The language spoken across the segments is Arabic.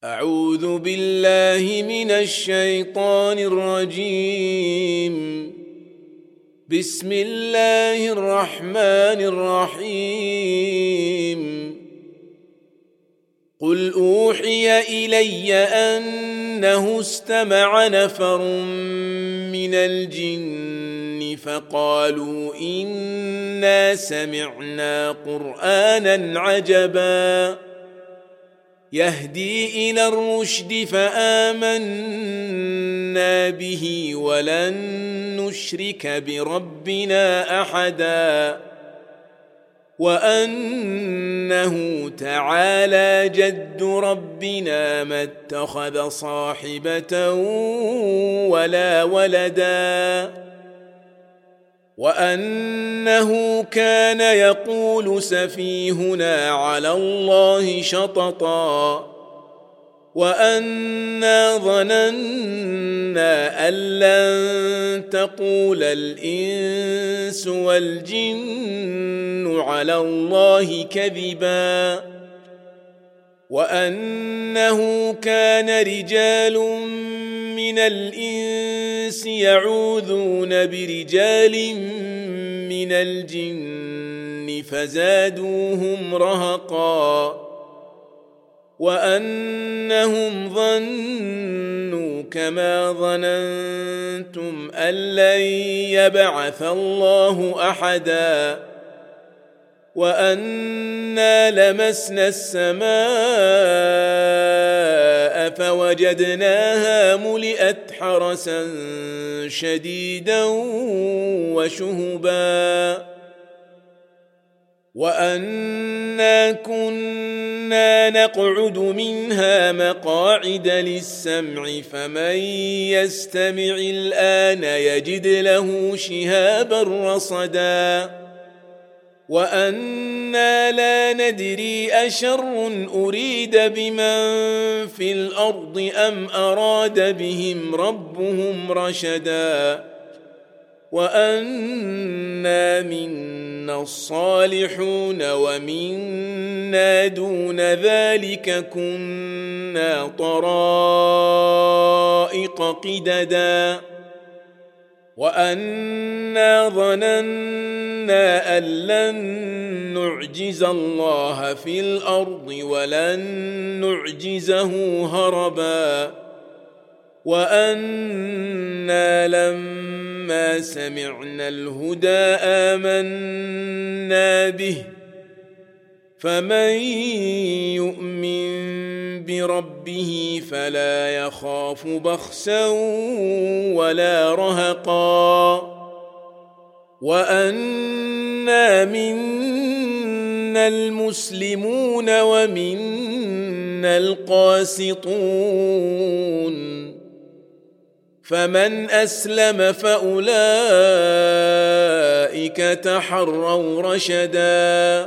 أعوذ بالله من الشيطان الرجيم. بسم الله الرحمن الرحيم. قل أوحي إلي أنه استمع نفر من الجن فقالوا إنا سمعنا قرآنا عجبا يهدي إلى الرشد فآمنا به ولن نشرك بربنا أحدا وأنه تعالى جد ربنا ما اتخذ صاحبة ولا ولدا وأنه كان يقول سفيهنا على الله شططا وأنا ظننا أن لن تقول الإنس والجن على الله كذبا وأنه كان رجال من الإنس يعوذون برجال من الجن فزادوهم رهقا وأنهم ظنوا كما ظننتم أن لن يبعث الله أحدا وأنا لمسنا السماء فوجدناها ملئت حرسا شديدا وشهبا وأنا كنا نقعد منها مقاعد للسمع فمن يستمع الآن يجد له شهابا رصدا وأنا لا ندري أشر أريد بمن في الأرض أم أراد بهم ربهم رشدا وأنا منا الصالحون ومنا دون ذلك كنا طرائق قددا وأنا ظننا أن لن نعجز الله في الأرض ولن نعجزه هربا وأنا لما سمعنا الهدى آمنا به فمن يؤمن بربه فلا يخاف بخسا ولا رهقا وأنا منا المسلمون ومنا القاسطون فمن أسلم فأولئك تحروا رشدا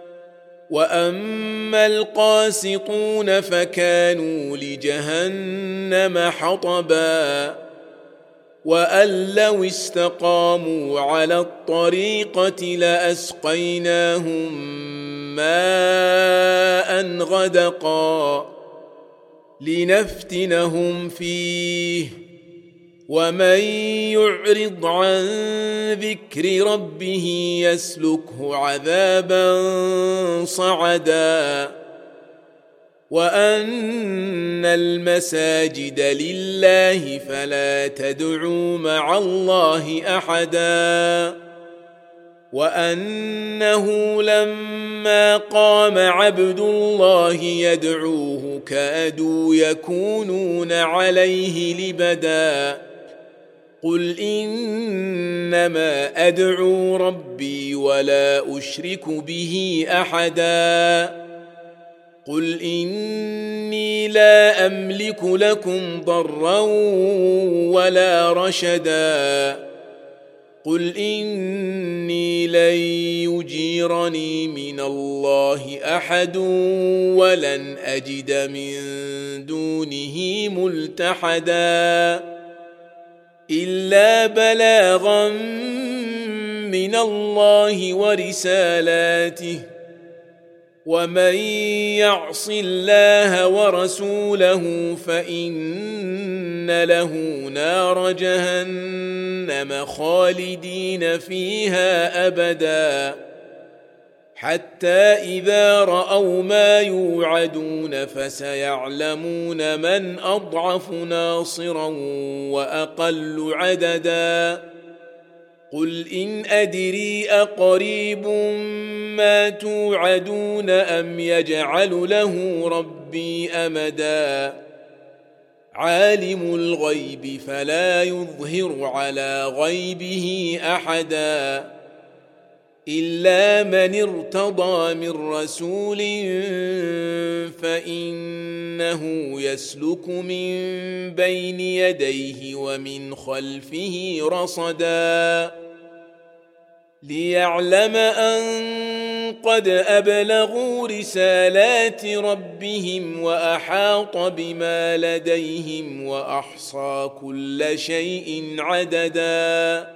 وأما القاسطون فكانوا لجهنم حطبا وأن لو استقاموا على الطريقة لأسقيناهم ماء غدقا لنفتنهم فيه ومن يعرض عن ذكر ربه يسلكه عذابا صعدا وأن المساجد لله فلا تدعوا مع الله أحدا وأنه لما قام عبد الله يدعوه كادوا يكونون عليه لبدا قل إنما أدعو ربي ولا أشرك به أحدا قل إني لا أملك لكم ضرا ولا رشدا قل إني لن يجيرني من الله أحد ولن أجد من دونه ملتحدا إلا بلاغا من الله ورسالاته ومن يعص الله ورسوله فإن له نار جهنم خالدين فيها أبدا حتى إذا رأوا ما يوعدون فسيعلمون من أضعف ناصرا وأقل عددا قل إن أدري أقريب ما توعدون أم يجعل له ربي أمدا عالم الغيب فلا يظهر على غيبه أحدا إلا من ارتضى من رسول فإنه يسلك من بين يديه ومن خلفه رصدا ليعلم أن قد أبلغوا رسالات ربهم وأحاط بما لديهم وأحصى كل شيء عددا